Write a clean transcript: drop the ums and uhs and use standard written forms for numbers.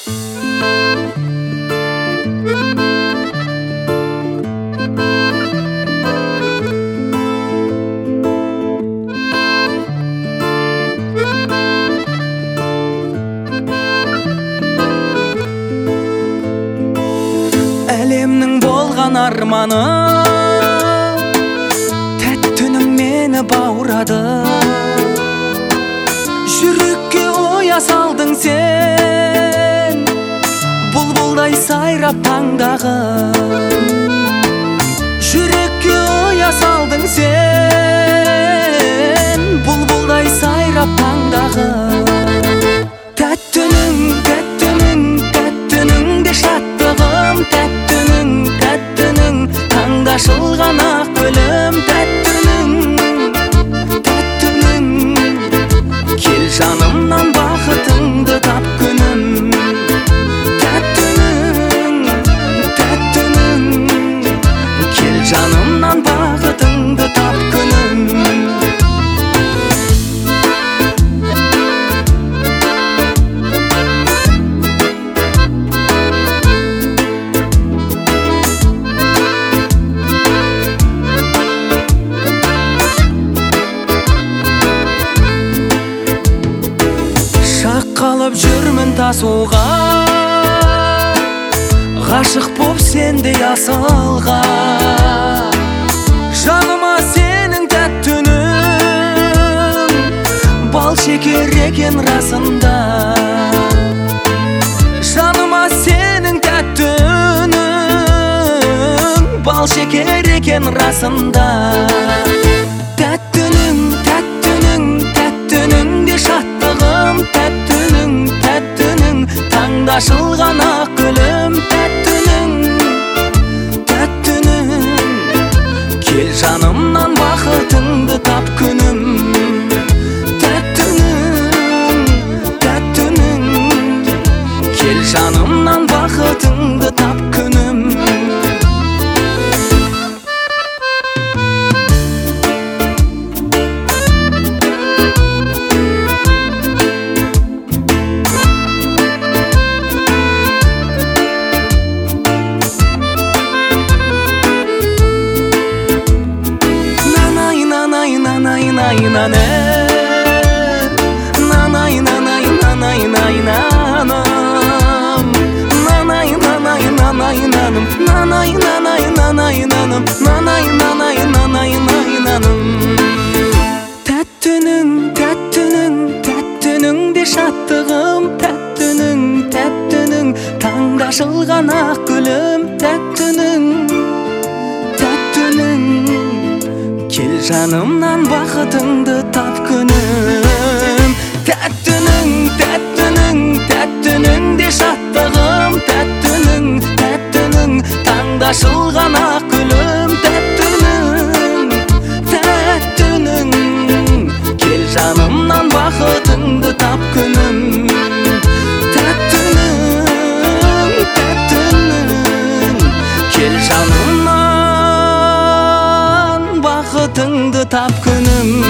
Әлемнің болған арманы тәттінің мені баурады. Жүрекке оя салдың сен, бұлбұлдай сайрап таңдағы. Жүрекке оя салдың сен, бұлбұлдай сайрап таңдағы. Тәттінің, тәттінің, тәттінің де шаттығым. Тәттінің, тәттінің, таңда ашылған ақ гүлім. Тәттінің, тәттінің, кел жанымнан бақытыңды тап күнім. Тәттінің, тәттінің, кел жанымнан бақытыңды тап күнім. Қалып жүрмін тасуға, ғашық боп сендей асылға. Жаныма сенің тәтті үнің, бал шекер екен расында. Жаныма сенің тәтті үнің, бал шекер екен расында. Тәттінің, тәттінің, тәттінің де шаттығым. Тәттінің, тәттінің, таңда ашылған ақ гүлім. Тәттінің, тәттінің, кел жанымнан бақытыңды тап күнім. Тәттінің, тәттінің, кел жанымнан бақытыңды тап күнім. Тәттінің, тәттінің, тәттінің де шаттығым. Тәттінің, тәттінің, таңда ашылған ақ гүлім. Тәттінің, тәттінің, кел жанымнан бақытыңды тап күнім. Тәттінің, тәттінің, тәттінің де шаттығым. Тәттінің, тәттінің, таңда ашылған ақ гүлім. Тәттінің, тәттінің, кел жанымнан бақытыңды тап күнім. Тәттінің, тәттінің, кел жанымнан бақытыңды тап күнім.